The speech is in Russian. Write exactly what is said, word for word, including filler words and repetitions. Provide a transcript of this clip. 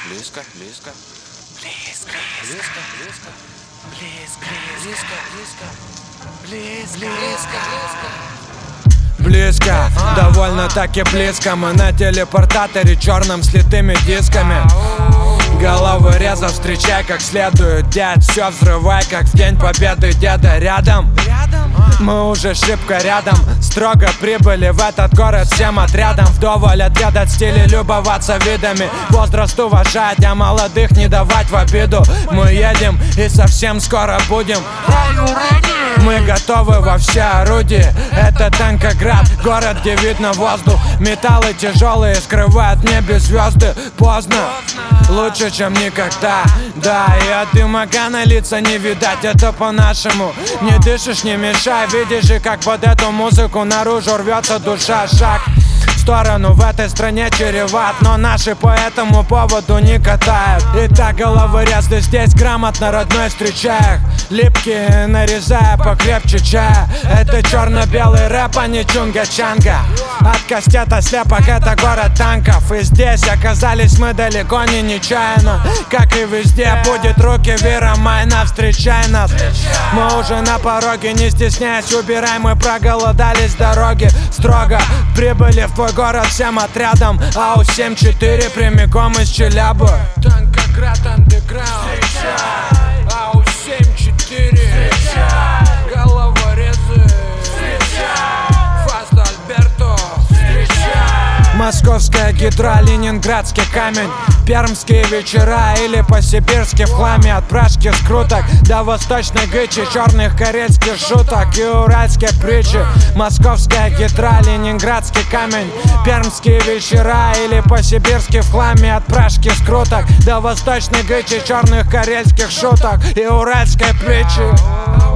близко, близко, близко, близко, близко, близко, близко, близко, близко, близко, близко, довольно-таки близко. Мы на телепортаторе черном с литыми дисками. Головы реза встречай как следует, дядь, все взрывай, как в день победы, деда рядом. Мы уже шибко рядом, строго прибыли в этот город всем отрядом. Вдоволь отведать стили, любоваться видами, возраст уважать, а молодых не давать в обиду. Мы едем и совсем скоро будем. Мы готовы во все орудия. Это Танкоград, город, где видно воздух. Металлы тяжелые скрывают в небе звезды. Поздно, лучше, чем никогда. Да, и от дымока на лица не видать. Это по-нашему. Не дышишь, не мешай. Видишь же, как под эту музыку наружу рвется душа. Шаг в сторону в этой стране чреват, но наши по этому поводу не катают. Итак, головорез, ты здесь грамотно, родной, встречай. Липкие нарезая покрепче чая. Это черно-белый рэп, а не чунга-чанга. От кастета слепок, это город танков. И здесь оказались мы далеко не нечаянно. Как и везде, будет руки Виромайна. Встречай нас, мы уже на пороге. Не стесняясь, убирай, мы проголодались с дороги. Строго прибыли в твой город всем отрядом. АУ семь четыре прямиком из Челябы. Танкоград андеграунд. АУ семь четыре. Головорезы. Фаст Альберто. Московская гидра, ленинградский камень. Пермские вечера или по-сибирски в хламе. От пражских скруток до восточной гычи, черных карельских шуток и уральские притчи. Московская гидра, ленинградский камень. Пермские вечера или по-сибирски в хламе. От пражских скруток до восточной гычи, черных карельских шуток и уральской притчи.